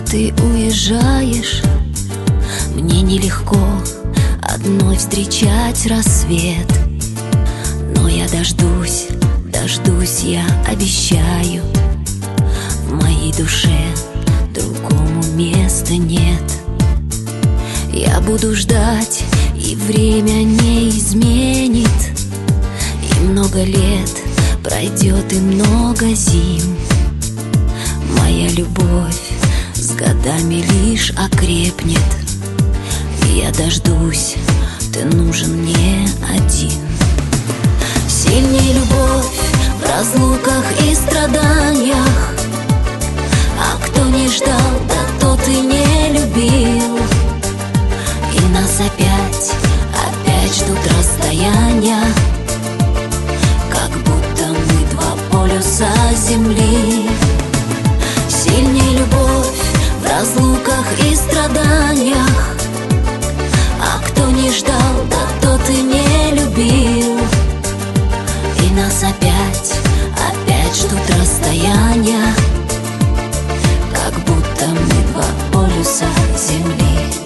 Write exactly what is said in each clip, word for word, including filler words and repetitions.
ты уезжаешь, мне нелегко одной встречать рассвет. Но я дождусь, дождусь, я обещаю. В моей душе другому места нет. Я буду ждать, и время не изменит. И много лет пройдет, и много зим. Моя любовь с годами лишь окрепнет. И я дождусь, ты нужен мне один. Сильней любовь в разлуках и страданиях. А кто не ждал, да тот и не любил. И нас опять, опять ждут расстояния, как будто мы два полюса земли. Сильней любовь в разлуках и страданиях. А кто не ждал, да тот и не любил. И нас опять, опять ждут расстояния, как будто мы два полюса земли.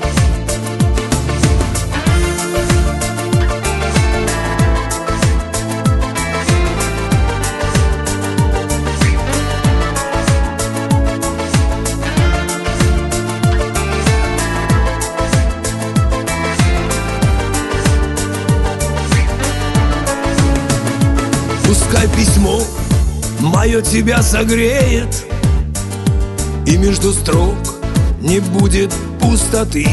Пускай письмо мое тебя согреет, и между строк не будет пустоты.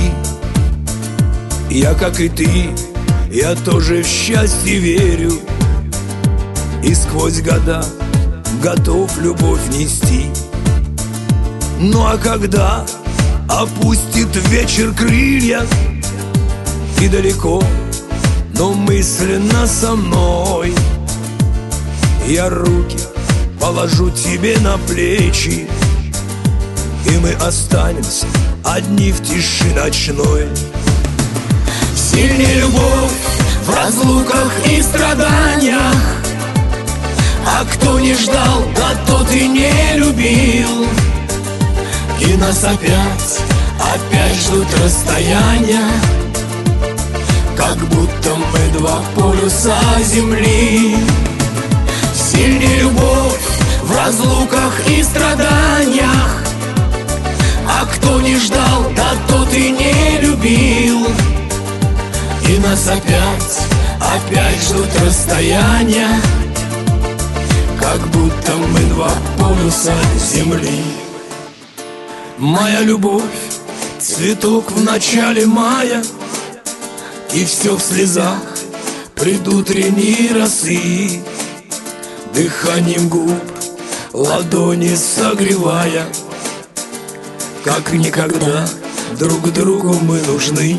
Я, как и ты, я тоже в счастье верю, и сквозь года готов любовь нести. Ну а когда опустит вечер крылья, и далеко, но мысленно со мной, я руки положу тебе на плечи, и мы останемся одни в тиши ночной. Сильней любовь в разлуках и страданиях. А кто не ждал, да тот и не любил. И нас опять, опять ждут расстояния, как будто мы два полюса земли. Сильней любовь в разлуках и страданиях. А кто не ждал, да тот и не любил. И нас опять, опять ждут расстояния, как будто мы два полюса земли. Моя любовь, цветок в начале мая, и все в слезах предутренней росы. Дыханием губ ладони согревая, как никогда друг другу мы нужны.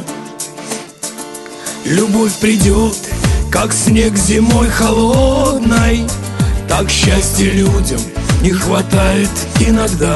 Любовь придет, как снег зимой холодной, так счастья людям не хватает иногда.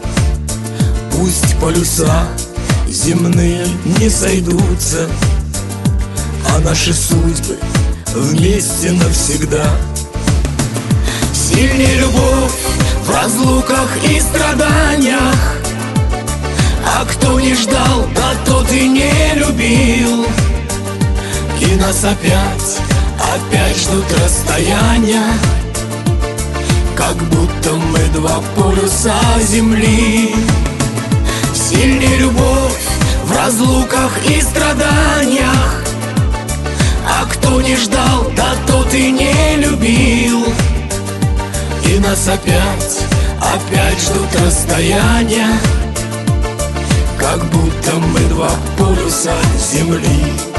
Пусть полюса земные не сойдутся, а наши судьбы вместе навсегда. Сильней любовь в разлуках и страданиях. А кто не ждал, да тот и не любил. И нас опять, опять ждут расстояния, как будто мы два полюса земли. Сильней любовь в разлуках и страданиях. А кто не ждал, да тот и не любил. И нас опять, опять ждут расстояния, как будто мы два полюса земли.